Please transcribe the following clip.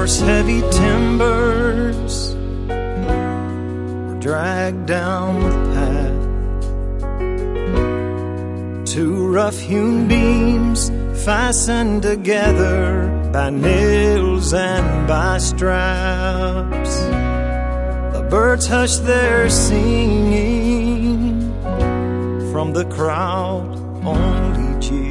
heavy timbers were dragged down the path. Two rough-hewn beams fastened together by nails and by straps. The birds hushed their singing, from the crowd only cheers